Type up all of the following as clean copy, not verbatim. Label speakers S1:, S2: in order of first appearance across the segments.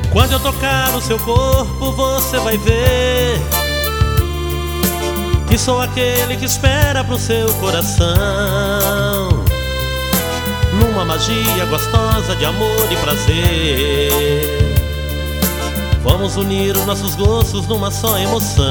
S1: Quando eu tocar o seu corpo, você vai ver que sou aquele que espera pro seu coração, numa magia gostosa de amor e prazer. Vamos unir os nossos gostos numa só emoção.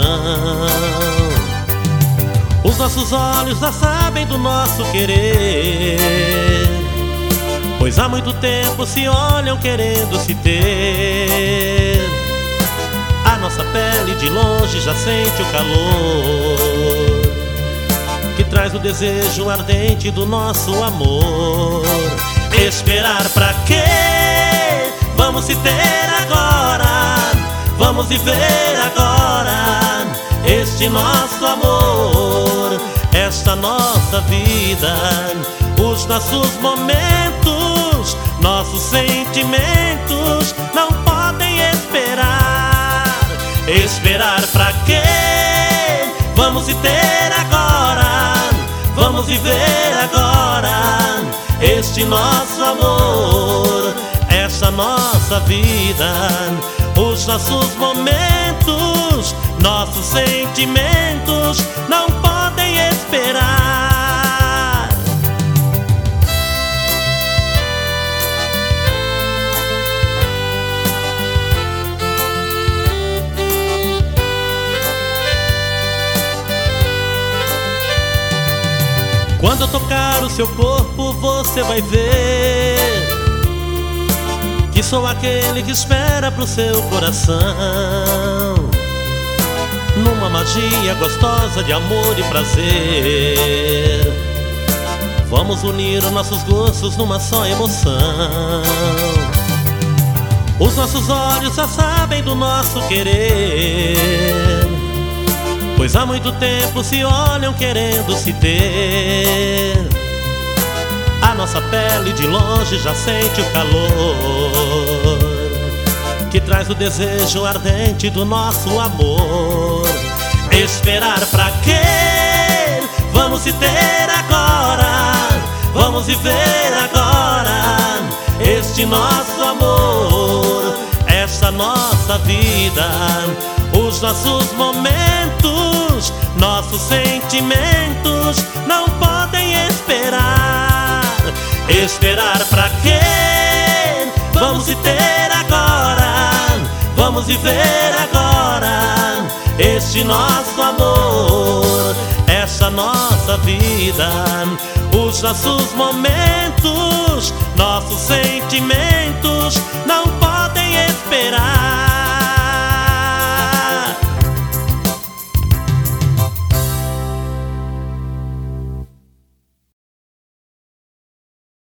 S1: Os nossos olhos já sabem do nosso querer, pois há muito tempo se olham querendo se ter. A nossa pele de longe já sente o calor que traz o desejo ardente do nosso amor. Esperar pra quê? Vamos se ter agora, vamos viver agora este nosso amor, esta nossa vida, os nossos momentos, nossos sentimentos não podem esperar. Esperar pra quê? Vamos se ter agora, vamos viver agora este nosso amor, esta nossa vida, os nossos momentos, nossos sentimentos não podem esperar. Quando eu tocar o seu corpo, você vai ver que sou aquele que espera pro seu coração, numa magia gostosa de amor e prazer. Vamos unir os nossos gostos numa só emoção. Os nossos olhos já sabem do nosso querer, pois há muito tempo se olham querendo se ter. A nossa pele de longe já sente o calor que traz o desejo ardente do nosso amor. Esperar pra quê? Vamos se ter agora, vamos viver agora este nosso amor, esta nossa vida, os nossos momentos, nossos sentimentos não podem esperar. Esperar pra quê? Vamos se ter agora, vamos viver agora este nosso amor, essa nossa vida, os nossos momentos, nossos sentimentos não